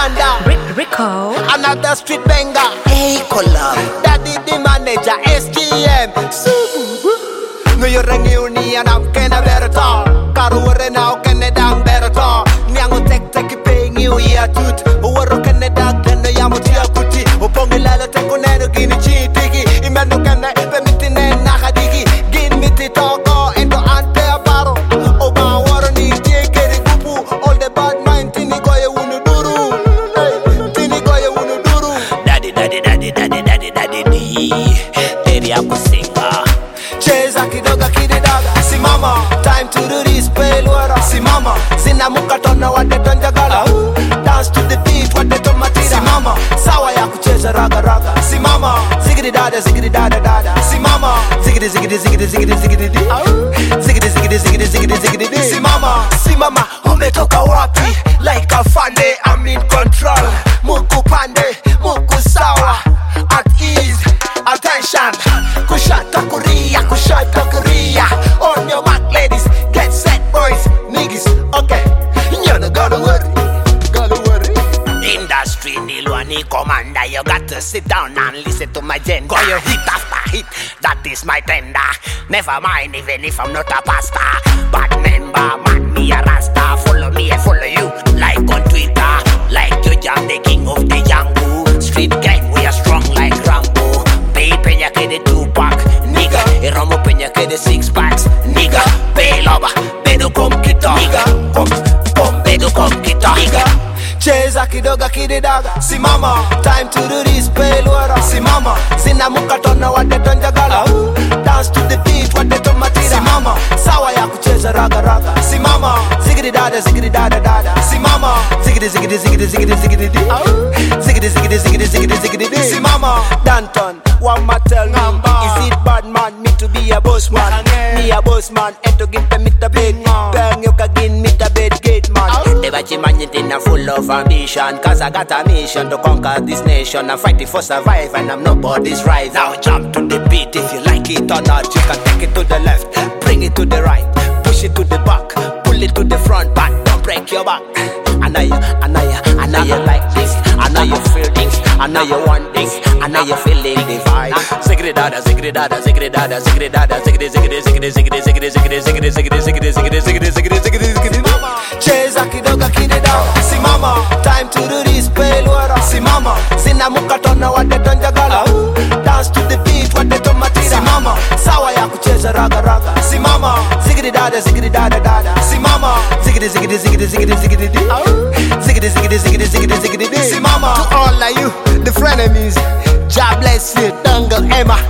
Commander Rico, another street banger. Hey, collab. Daddy the manager, SGM. No you ring union am kena berata. Karuore now kena dang berata. Niango tek paying you year tooth. Woro kena dag kena yamu tia kuti. Upongi lalo teko neno gini chitiki. Imendo kena pemiti nen nakadiki. Gin miti toko ento ante aparo. Oba woro ni jeke di gupu. All the bad mind tini goye unu duru. Tini goye unu duru. Daddy D. Daddy akusinga. Cheza kidoga kididaga. Si mama, time to do this pale water. Si mama, zina mukatona wate tonjagala. Dance to the beat wate tomatira. Si mama, sawa ya kucheza raga raga. Si mama, zigidi dada dada. Si mama, zigidi di. Zigidi di. Si mama, umetoka wapi? Like a funny, I'm in control. Muku pande, muku sawa. At ease, attention. Kushata kuria. On your mark, ladies, get set, boys, niggas. Okay, you're not gonna worry. Industry Nilwani commander. You got to sit down and listen to my agenda. Go your hit after hit, that is my tender. Never mind even if I'm not a pastor. But member, man, me a rasta. Follow me, I follow you. Like on Twitter, like you jam the king of the jungle. Street gang, we are strong like Rambo. Pay peña que de Tupac, nigga. Y Romo peña que de 6 packs, nigga. Pay loba, bedo com kita, nigga. Com bedo com kita, nigga. Cheza kidoga kididaga. Si mama, time to do this pale water. Si mama, zina mukatona wate tonjagala. Dance to the beat wate tomatira. Si mama, sawa ya kucheza raga raga. Si mama, zigidi dada. Si mama, zigidi di. Zigidi di. Si mama, Danton, one more tell me, is it bad man me to be a boss man? Me a boss man, and to give them it a bed. Bang you kagin me a bed gate man. Never chimanyit full of ambition. Cause I got a mission to conquer this nation. I'm fighting for survive and I'm nobody's right. Now jump to the beat if you like it or not. You can take it to the left, bring it to the right, push it to the back, pull it to the front, but don't break your back. I know you like this. I know you feel this. I know you want this. I know you feeling the vibe. Zigri dada. Cheza kidoga kididaga. Si mama, time to do this pale water. Si mama, zina mukatona wate tonjagala. Dance to the beat wate tomatira. Si mama, sawa ya kucheza raga raga. Si mama, zigidi dada. Si mama, zigidi di. Zigidi di. Si mama, to all of you, the frenemies, God bless you, Dangle Emma.